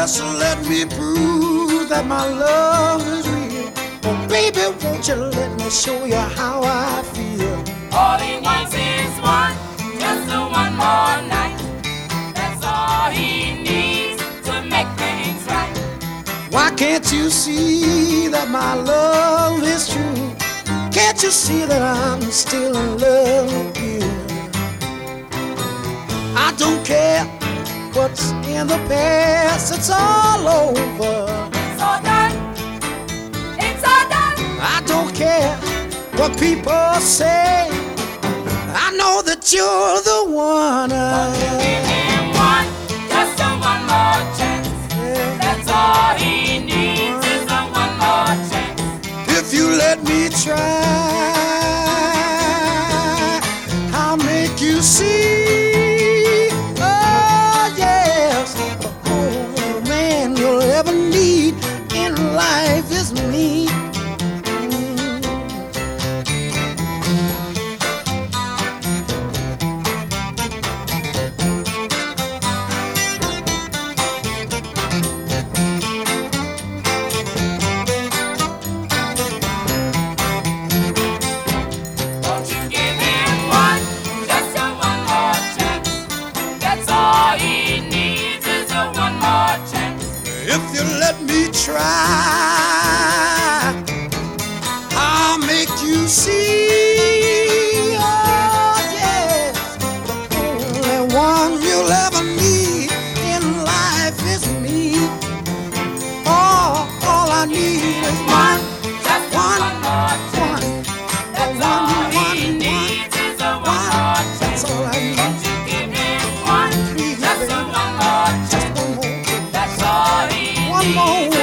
Just let me prove that my love is real. Oh, baby, won't you let me show you how I feel? All he wants is one, just one more night. That's all he needs to make things right. Why can't you see that my love is true? Can't you see that I'm still in love with you? I don't care what's in the past, it's all over. It's all done, it's all done. I don't care what people say, I know that you're the one. Give him one, just one more chance. That's all he needs is one more chance. If you let me try, I'll make you see. Oh yes, the only man you'll ever need in life is me. Won't you give him one, just one more chance? That's all he needs is one more chance. If you let me try, I'll make you see. Oh yes, the only one you'll ever need in life is me. All I need is One, just one, one more chance. one. That's all he needs is one more chance. That's all I need. Won't you give him one, Please, just baby. one more Just chance? one more, That's all he one needs. more.